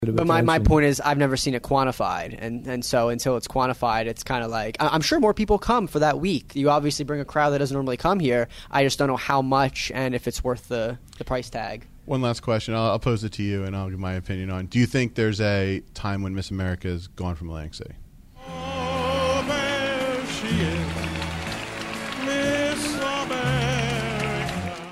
But my point is, I've never seen it quantified, and so until it's quantified, it's kind of like, I'm sure more people come for that week. You obviously bring a crowd that doesn't normally come here. I just don't know how much and if it's worth the price tag. One last question. I'll pose it to you, and I'll give my opinion on. Do you think there's a time when Miss America is gone from Atlantic City? Oh, there she is, Miss America.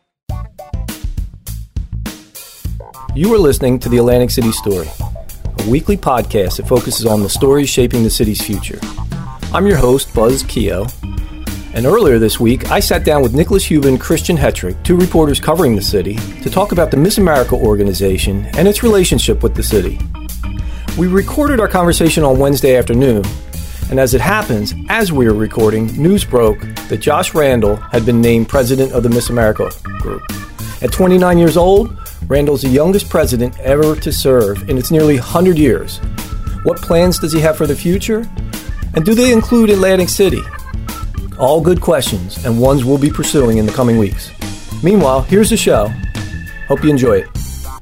You are listening to the Atlantic City Story, a weekly podcast that focuses on the stories shaping the city's future. I'm your host, Buzz Keogh, and earlier this week, I sat down with Nicholas Hube and Christian Hetrick, two reporters covering the city, to talk about the Miss America organization and its relationship with the city. We recorded our conversation on Wednesday afternoon, and as it happens, as we were recording, news broke that Josh Randall had been named president of the Miss America group. At 29 years old, Randall's the youngest president ever to serve in its nearly 100 years. What plans does he have for the future? And do they include Atlantic City? All good questions, and ones we'll be pursuing in the coming weeks. Meanwhile, here's the show. Hope you enjoy it.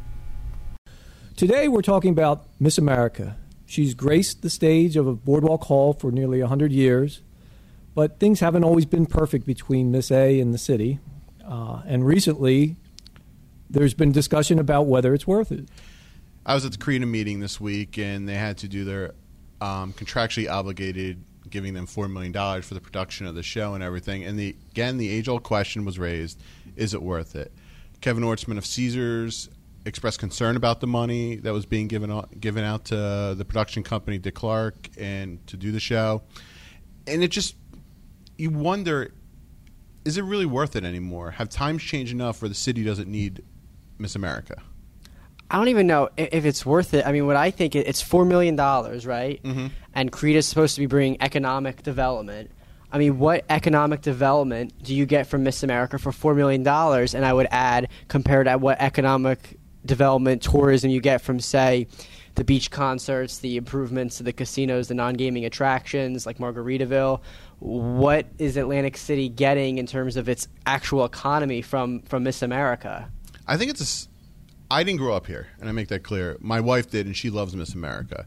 Today we're talking about Miss America. She's graced the stage of a Boardwalk Hall for nearly 100 years, but things haven't always been perfect between Miss A and the city. And recently, there's been discussion about whether it's worth it. I was at the CREDA meeting this week, and they had to do their contractually obligated giving them $4 million for the production of the show and everything. And the age-old question was raised, is it worth it? Kevin Ortzman of Caesars expressed concern about the money that was being given out to the production company, Dick Clark, and to do the show. And it just, you wonder, is it really worth it anymore? Have times changed enough where the city doesn't need Miss America? I don't even know if it's worth it. I mean, what I think, it's $4 million, right? Mm-hmm. And CREDA is supposed to be bringing economic development. I mean, what economic development do you get from Miss America for $4 million? And I would add, compared to what economic development tourism you get from, say, the beach concerts, the improvements to the casinos, the non-gaming attractions like Margaritaville. What is Atlantic City getting in terms of its actual economy from Miss America? I think I didn't grow up here, and I make that clear. My wife did, and she loves Miss America.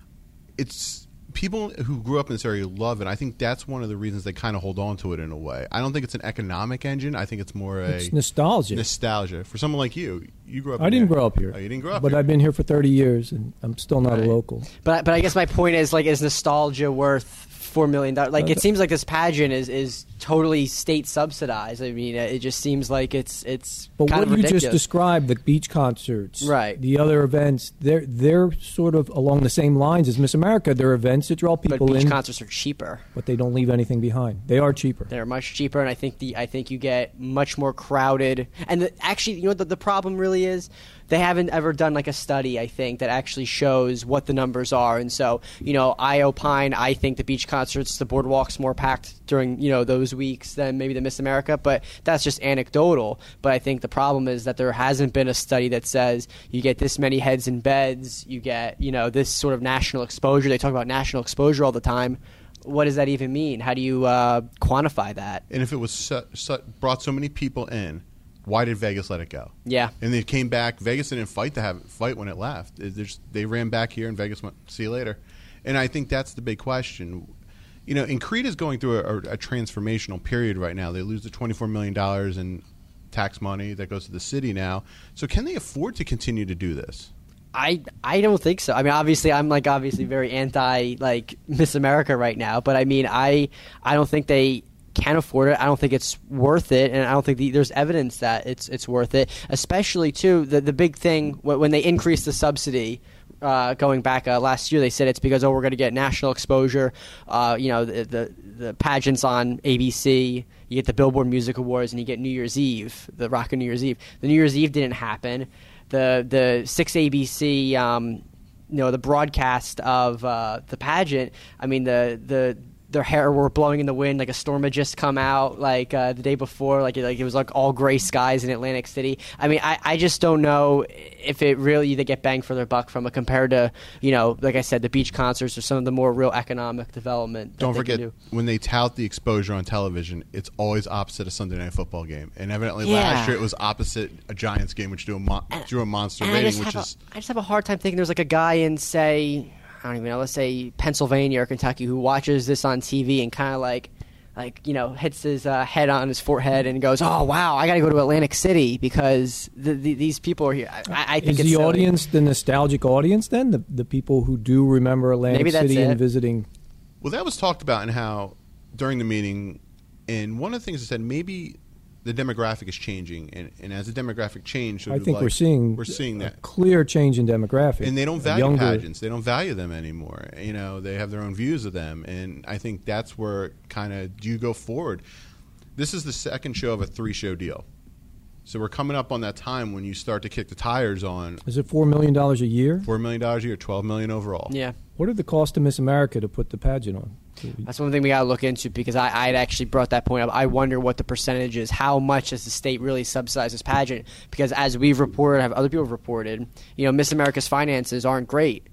It's people who grew up in this area love it. I think that's one of the reasons they kind of hold on to it in a way. I don't think it's an economic engine. I think it's more it's nostalgia. Nostalgia. For someone like you grew up I didn't grow up here. Oh, you didn't grow up but here. I've been here for 30 years, and I'm still not a local. But I guess my point is, like, is nostalgia worth $4 million? Like, it seems like this pageant is totally state subsidized. I mean, it just seems like it's but kind what of ridiculous. You just described, the beach concerts, right? The other events, they're sort of along the same lines as Miss America. They're events that draw people in. But beach concerts are cheaper. But they don't leave anything behind. They are cheaper. They're much cheaper, and I think you get much more crowded. And actually, you know what the problem really is? They haven't ever done like a study, I think, that actually shows what the numbers are. And so, I opine, I think the beach concerts, the boardwalk's more packed during, those weeks than maybe the Miss America. But that's just anecdotal. But I think the problem is that there hasn't been a study that says you get this many heads in beds, you get, this sort of national exposure. They talk about national exposure all the time. What does that even mean? How do you quantify that? And if it was brought so many people in, why did Vegas let it go? Yeah. And they came back. Vegas didn't fight when it left. They ran back here, and Vegas went, see you later. And I think that's the big question. And CREDA is going through a transformational period right now. They lose the $24 million in tax money that goes to the city now. So can they afford to continue to do this? I don't think so. I mean, obviously, I'm very anti Miss America right now. But I mean, I don't think they can afford it. I don't think it's worth it, and I don't think there's evidence that it's worth it. Especially too, the big thing when they increased the subsidy. Going back last year, they said it's because we're going to get national exposure. The pageants on ABC, you get the Billboard Music Awards, and you get New Year's Eve, the Rockin' New Year's Eve. The New Year's Eve didn't happen. The 6 ABC, the broadcast of the pageant. I mean, the their hair were blowing in the wind, like a storm had just come out, like the day before, like it was like all gray skies in Atlantic City. I mean, I just don't know if it really they get bang for their buck from it compared to, like I said, the beach concerts or some of the more real economic development. Don't forget, when they tout the exposure on television, it's always opposite a Sunday Night Football game. And evidently last year it was opposite a Giants game, which drew a monster rating. I just have a hard time thinking there's like a guy in, say, I don't even know, let's say Pennsylvania or Kentucky who watches this on TV and kind of like hits his head on his forehead and goes, "Oh wow, I got to go to Atlantic City because these people are here." I think is the audience the nostalgic audience then? The people who do remember Atlantic City and visiting. Well, that was talked about in how during the meeting, and one of the things they said maybe the demographic is changing, and as the demographic changes, I think we're seeing that clear change in demographic. And they don't value pageants; they don't value them anymore. They have their own views of them, and I think that's where kind of do you go forward. This is the second show of a 3-show deal, so we're coming up on that time when you start to kick the tires on. Is it $4 million a year? $4 million a year, $12 million overall. Yeah. What are the costs to Miss America to put the pageant on? That's one thing we got to look into because I'd actually brought that point up. I wonder what the percentage is. How much does the state really subsidize this pageant? Because as we've reported, have other people reported, Miss America's finances aren't great,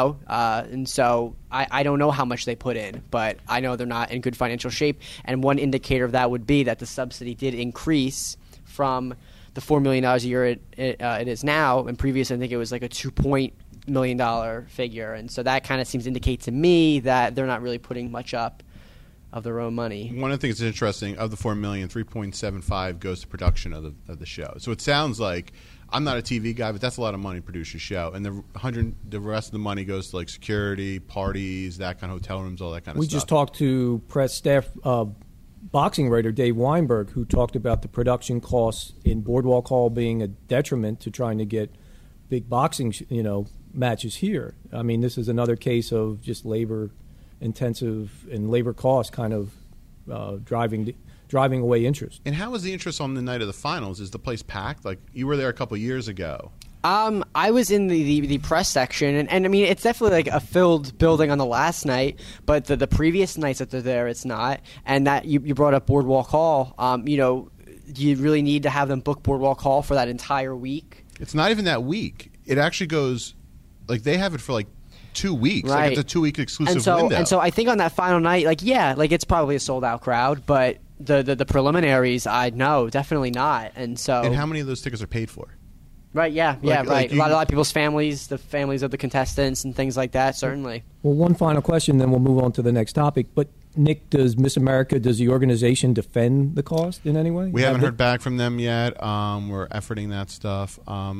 and so I don't know how much they put in, but I know they're not in good financial shape. And one indicator of that would be that the subsidy did increase from the $4 million a year it is now. And previous, I think it was like a $2 million figure, and so that kind of seems to indicate to me that they're not really putting much up of their own money. One of the things that's interesting, of the $4 million, 3.75 goes to production of the show. So it sounds like, I'm not a TV guy, but that's a lot of money to produce a show, and the rest of the money goes to like security, parties, that kind of hotel rooms, all that kind of stuff. We just talked to press staff boxing writer Dave Weinberg, who talked about the production costs in Boardwalk Hall being a detriment to trying to get big boxing matches here. I mean, this is another case of just labor intensive and labor costs kind of driving away interest. And how was the interest on the night of the finals? Is the place packed? Like, you were there a couple years ago. I was in the press section, and I mean, it's definitely like a filled building on the last night, but the previous nights that they're there, it's not. And that you brought up Boardwalk Hall. Do you really need to have them book Boardwalk Hall for that entire week? It's not even that week. It actually goes, like, they have it for like 2 weeks. Right. Like, it's a 2-week exclusive window. And so I think on that final night, it's probably a sold out crowd, but the preliminaries, no, definitely not. And how many of those tickets are paid for? Right, right. A lot of people's families, the families of the contestants and things like that, certainly. Well, one final question, then we'll move on to the next topic. But, Nick, does the organization defend the cost in any way? We haven't heard back from them yet. We're efforting that stuff.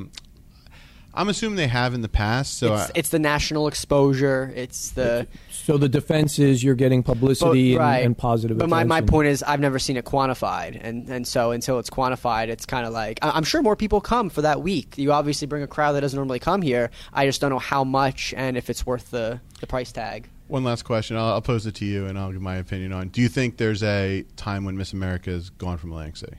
I'm assuming they have in the past. So it's the national exposure. So the defense is you're getting publicity and positive attention. But my point is I've never seen it quantified. And so until it's quantified, it's kind of like I'm sure more people come for that week. You obviously bring a crowd that doesn't normally come here. I just don't know how much and if it's worth the price tag. One last question. I'll pose it to you and I'll give my opinion on. Do you think there's a time when Miss America is gone from Atlantic City?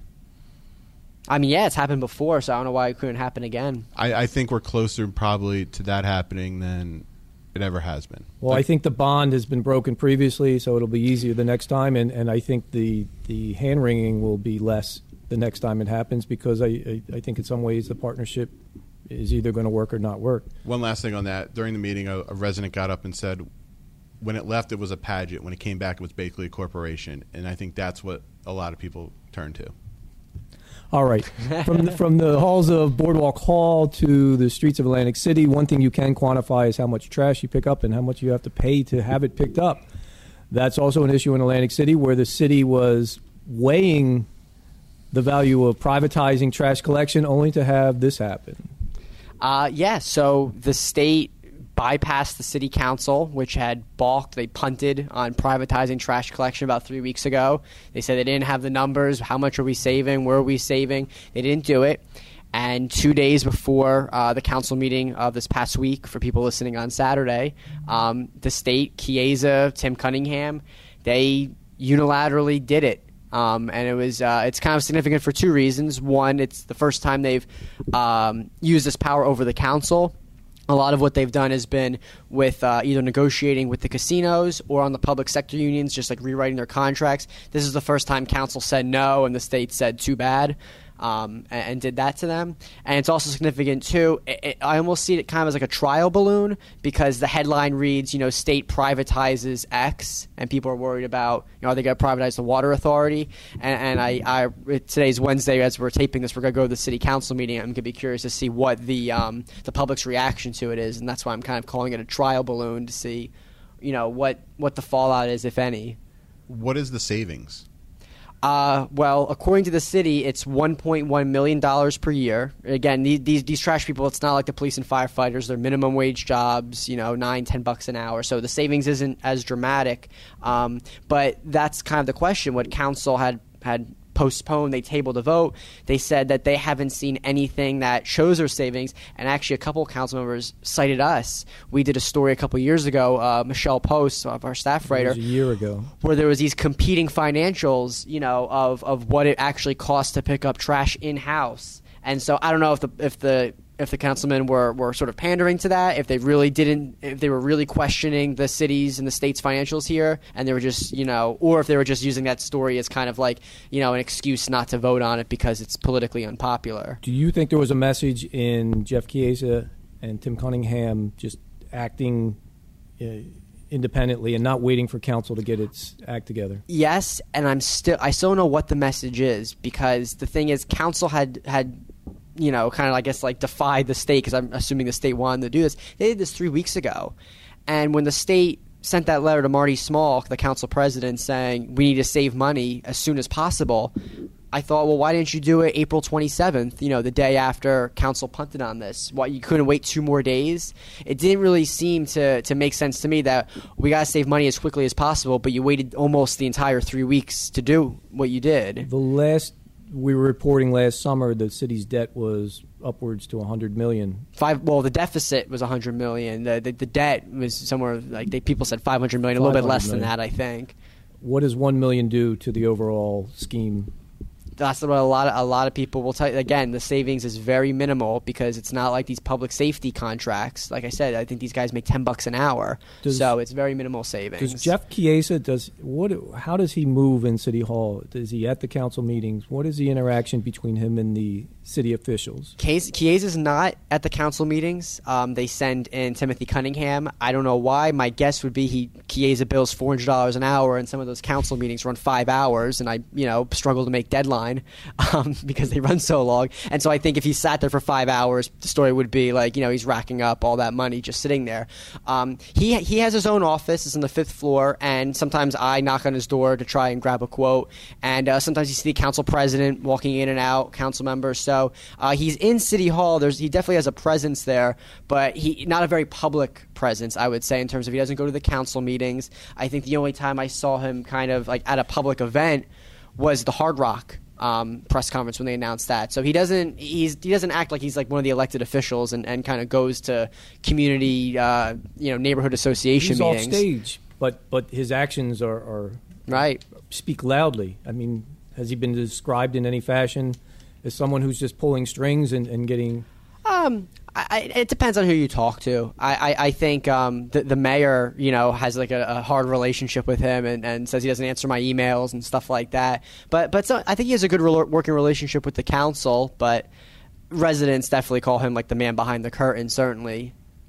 I mean, yeah, it's happened before, so I don't know why it couldn't happen again. I think we're closer probably to that happening than it ever has been. Well, I think the bond has been broken previously, so it'll be easier the next time, and I think the hand-wringing will be less the next time it happens because I think in some ways the partnership is either going to work or not work. One last thing on that. During the meeting, a resident got up and said when it left, it was a pageant. When it came back, it was basically a corporation, and I think that's what a lot of people turn to. All right. From the halls of Boardwalk Hall to the streets of Atlantic City, one thing you can quantify is how much trash you pick up and how much you have to pay to have it picked up. That's also an issue in Atlantic City where the city was weighing the value of privatizing trash collection only to have this happen. So the state bypassed the city council, which had balked. They punted on privatizing trash collection about 3 weeks ago. They said they didn't have the numbers. How much are we saving? Where are we saving? They didn't do it. And 2 days before the council meeting of this past week, for people listening on Saturday, the state, Chiesa, Tim Cunningham, they unilaterally did it. And it was it's kind of significant for two reasons. One, it's the first time they've used this power over the council. A lot of what they've done has been with either negotiating with the casinos or on the public sector unions, just like rewriting their contracts. This is the first time council said no and the state said too bad. And did that to them. And it's also significant, too. I almost see it kind of as like a trial balloon because the headline reads, state privatizes X, and people are worried about, are they going to privatize the water authority? And I today's Wednesday, as we're taping this, we're going to go to the city council meeting. I'm going to be curious to see what the public's reaction to it is, and that's why I'm kind of calling it a trial balloon to see, what the fallout is, if any. What is the savings? Well, according to the city, it's $1.1 million per year. Again, these trash people, it's not like the police and firefighters. They're minimum wage jobs, $9-10 an hour. So the savings isn't as dramatic. But that's kind of the question. What council had postponed, they tabled a vote. They said that they haven't seen anything that shows their savings, and actually a couple of council members cited us. We did a story a couple of years ago, Michelle Post, of our staff writer, it was a year ago, where there was these competing financials, of what it actually costs to pick up trash in-house. And so I don't know if the councilmen were sort of pandering to that, if they were really questioning the city's and the state's financials here, and they were just, or if they were just using that story as kind of like, an excuse not to vote on it because it's politically unpopular. Do you think there was a message in Jeff Chiesa and Tim Cunningham just acting independently and not waiting for council to get its act together? Yes, and I still don't know what the message is, because the thing is, council had kind of, I guess, like defied the state, because I'm assuming the state wanted to do this. They did this 3 weeks ago. And when the state sent that letter to Marty Small, the council president, saying we need to save money as soon as possible, I thought, well, why didn't you do it April 27th, the day after council punted on this? Why you couldn't wait 2 more days? It didn't really seem to make sense to me that we got to save money as quickly as possible, but you waited almost the entire 3 weeks to do what you did. We were reporting last summer the city's debt was upwards to $100 million. The deficit was $100 million. The debt was somewhere people said $500 million, a little bit less than that, I think. What does $1 million do to the overall scheme? That's what a lot of people will tell you. Again, the savings is very minimal because it's not like these public safety contracts. Like I said, I think these guys make $10 an hour, so it's very minimal savings. Does Jeff Chiesa how does he move in City Hall? Is he at the council meetings? What is the interaction between him and the city officials? Chiesa's not at the council meetings. They send in Timothy Cunningham. I don't know why. My guess would be Chiesa bills $400 an hour, and some of those council meetings run 5 hours, and I struggle to make deadlines because they run so long. And so I think if he sat there for 5 hours, the story would be like, he's racking up all that money just sitting there. He has his own office. It's on the 5th floor, and sometimes I knock on his door to try and grab a quote. And sometimes you see the council president walking in and out, council members. So he's in City Hall. He definitely has a presence there, but not a very public presence, I would say, in terms of he doesn't go to the council meetings. I think the only time I saw him kind of like at a public event was the Hard Rock press conference when they announced that. So he doesn't act like he's like one of the elected officials and kind of goes to community neighborhood association meetings. He's off stage, but his actions are right, speak loudly. I mean, has he been described in any fashion as someone who's just pulling strings and getting? It depends on who you talk to. I think the mayor, has like a hard relationship with him and says he doesn't answer my emails and stuff like that. But so I think he has a good working relationship with the council. But residents definitely call him like the man behind the curtain, certainly.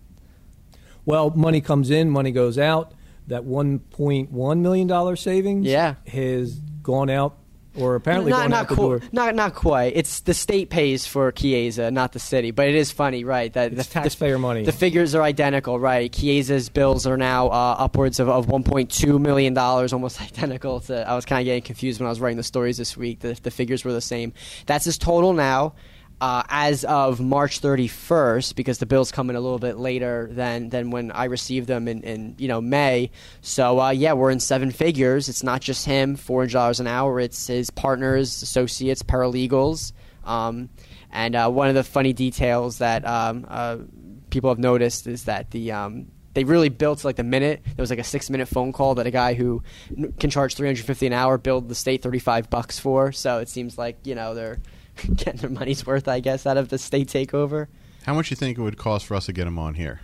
Well, money comes in, money goes out. That $1.1 million savings has gone out. Or apparently going out the door. Not quite. It's the state pays for Chiesa, not the city. But it is funny, right? That it's taxpayer money. The figures are identical, right? Chiesa's bills are now upwards of $1.2 million, almost identical to. I was kind of getting confused when I was writing the stories this week. The figures were the same. That's his total now. As of March 31st, because the bills come in a little bit later than when I received them in May. So we're in 7 figures. It's not just him, $400 an hour. It's his partners, associates, paralegals, and one of the funny details that people have noticed is that they really built like the minute. There was like a 6-minute phone call that a guy who can charge $350 an hour billed the state $35 for. So it seems like they're getting their money's worth, I guess, out of the state takeover. How much do you think it would cost for us to get him on here?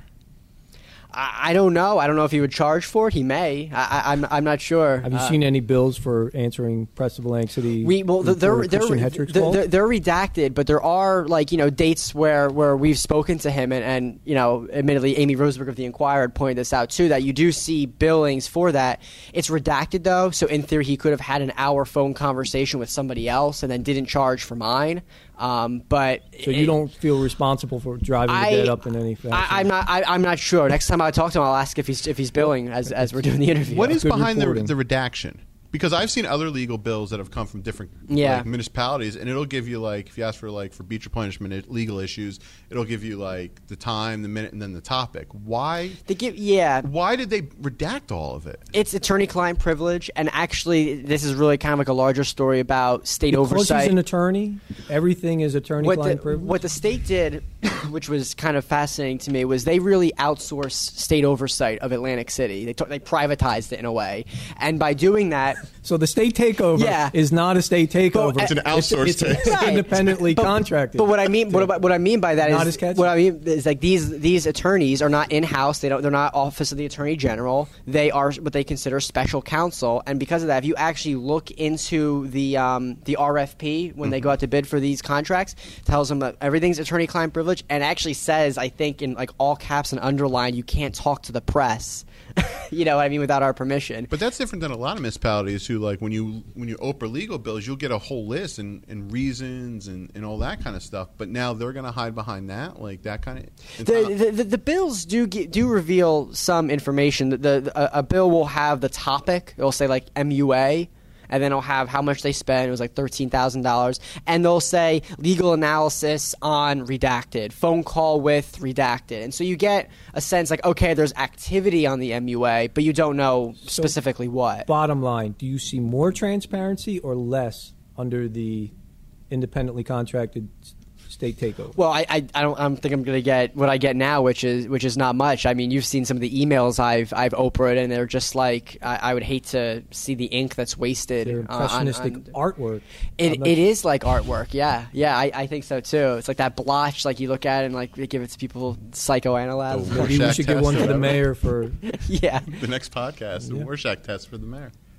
I don't know. I don't know if he would charge for it. He may. I'm not sure. Have you seen any bills for answering Press of Atlantic City? They're They're redacted, but there are dates where we've spoken to him, and admittedly, Amy Rosenberg of the Inquirer had pointed this out too, that you do see billings for that. It's redacted though, so in theory, he could have had an hour phone conversation with somebody else and then didn't charge for mine. But so you don't feel responsible for driving the debt up in any fashion? I'm not sure. Next time I talk to him, I'll ask if he's billing as we're doing the interview. What is Good behind the reporting. redaction? Because I've seen other legal bills that have come from different municipalities, and it'll give you if you ask for beach replenishment legal issues, it'll give you the time, the minute, and then the topic. Why? Why did they redact all of it? It's attorney-client privilege, and actually, this is really kind of a larger story about state oversight. Because he's an attorney, everything is attorney-client privilege. What the state did, which was kind of fascinating to me, was they really outsourced state oversight of Atlantic City. They privatized it in a way, and by doing that. So the state takeover is not a state takeover. It's an outsourced takeover. It's independently contracted. But what I mean by that Not is as catchy? what I mean is these attorneys are not in house. They're not Office of the Attorney General. They are what they consider special counsel, and because of that, if you actually look into the RFP when they go out to bid for these contracts, it tells them that everything's attorney-client privilege, and actually says, I think in all caps and underline, you can't talk to the press. You know what I mean, without our permission. But that's different than a lot of municipalities who, when you Oprah legal bills, you'll get a whole list and reasons and all that kind of stuff. But now they're going to hide behind that, that kind of. The bills do reveal some information. A bill will have the topic. It'll say MUA. And then it'll have how much they spent. It was $13,000. And they'll say legal analysis on redacted, phone call with redacted. And so you get a sense okay, there's activity on the MUA, but you don't know specifically what. Bottom line, do you see more transparency or less under the independently contracted state takeover? Well, I don't think I'm going to get what I get now, which is not much. I mean, you've seen some of the emails I've Oprah'd, and they're just I would hate to see the ink that's wasted. They're impressionistic artwork. It is like artwork, yeah. I think so too. It's like that blotch, you look at it and they give it to people psychoanalyze. Maybe we should give one to the mayor for the next podcast, the Rorschach test for the mayor.